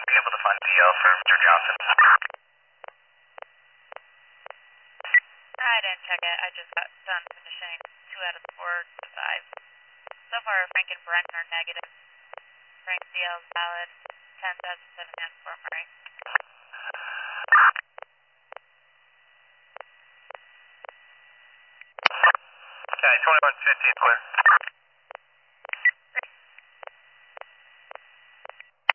be able to find DL for Mr. Johnson? I didn't check it. I just got done finishing 2 out of the 4 to 5. So far, Frank and Brent are negative. Frank's DL is valid. 10,007 for Murray. Okay, 2115 clear.